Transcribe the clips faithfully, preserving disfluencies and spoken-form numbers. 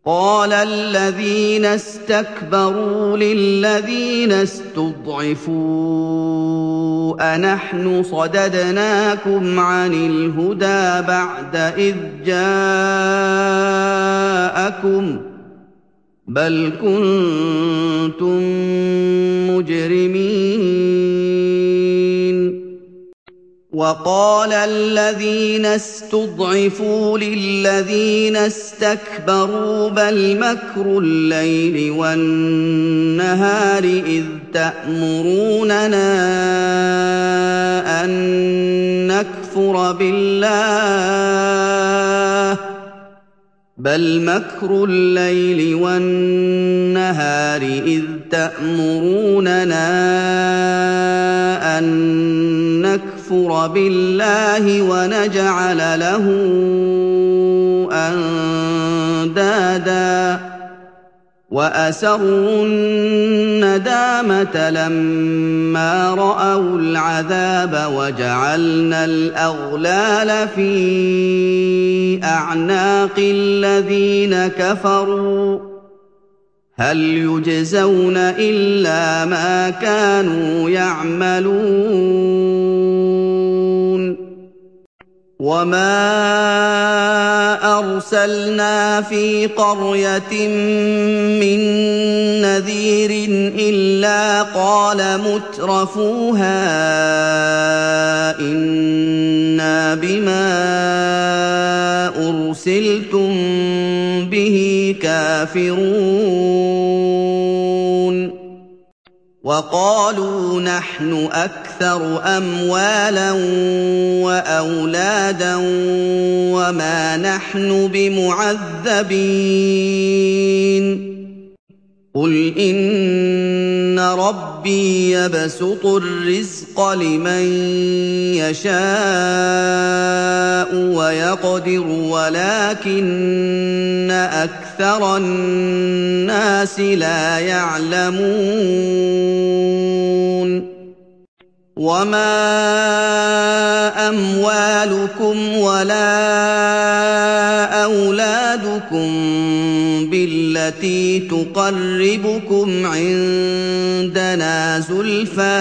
قَالَ الَّذِينَ اسْتَكْبَرُوا لِلَّذِينَ اسْتُضْعِفُوا أَنَحْنُ صَدَدْنَاكُمْ عَنِ الْهُدَىٰ بَعْدَ إِذْ جَاءَكُم ۖ بَلْ كُنتُم مُّجْرِمِينَ وَقَالَ الَّذِينَ اسْتُضْعِفُوا لِلَّذِينَ اسْتَكْبَرُوا بَلْ مَكْرُ اللَّيْلِ وَالنَّهَارِ إِذْ تَأْمُرُونَنَا أَن نَّكْفُرَ بِاللَّهِ بَلْ مَكْرُ اللَّيْلِ وَالنَّهَارِ إِذْ تَأْمُرُونَنَا أَن نَّكْفُرَ بِاللَّهِ وَنَجْعَلَ لَهُ أَندَادًا ۚ وَأَسَرُّوا النَّدَامَةَ لَمَّا رَأَوُا الْعَذَابَ وَجَعَلْنَا الْأَغْلَالَ فِي أَعْنَاقِ الَّذِينَ كَفَرُوا هَلْ يُجْزَوْنَ إِلَّا مَا كَانُوا يَعْمَلُونَ وَمَا أَرْسَلْنَا فِي قَرْيَةٍ مِّن نَّذِيرٍ إِلَّا قَالَ مُتْرَفُوهَا إِنَّا بِمَا أُرْسِلْتُم بِهِ كَافِرُونَ وَقَالُوا نَحْنُ أَكْثَرُ أَمْوَالًا وَأَوْلَادًا وَمَا نَحْنُ بِمُعَذَّبِينَ قُلْ إِنَّ رَبِّي يَبْسُطُ الرِّزْقَ لِمَن يَشَاءُ وَيَقْدِرُ وَلَٰكِنَّ أَكْثَرَ النَّاسِ لَا يَعْلَمُونَ وَمَا أَمْوَالُكُمْ وَلَا أَوْلَادُكُم بِالَّتِي تُقَرِّبُكُمْ عِندَنَا زُلْفَىٰ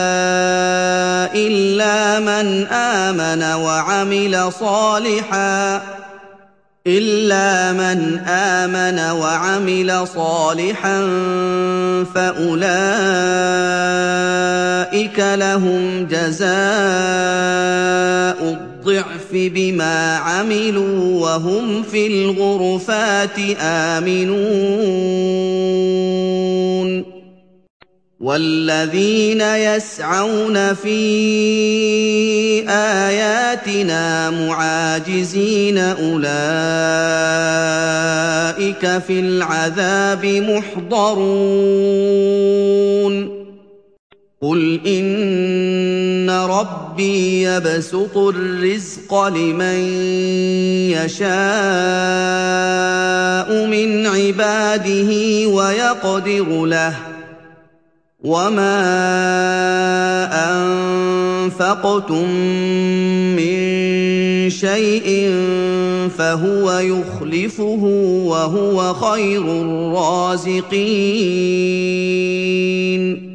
إِلَّا مَنْ آمَنَ وَعَمِلَ صَالِحًا إِلَّا مَنْ آمَنَ وَعَمِلَ صَالِحًا فَأُولَٰئِكَ لَهُمْ جَزَاءُ الضِّعْفِ بِمَا عَمِلُوا وَهُمْ فِي الْغُرُفَاتِ آمِنُونَ وَالَّذِينَ يَسْعَوْنَ فِي آيَاتِنَا مُعَاجِزِينَ أُولَٰئِكَ فِي الْعَذَابِ مُحْضَرُونَ قُلْ إِنَّ رَبِّي يَبْسُطُ الرِّزْقَ لِمَن يَشَاءُ مِنْ عِبَادِهِ وَيَقْدِرُ لَهُ وَمَا أَنفَقْتُم مِّن شَيْءٍ فَهُوَ يُخْلِفُهُ وَهُوَ خَيْرُ الرَّازِقِينَ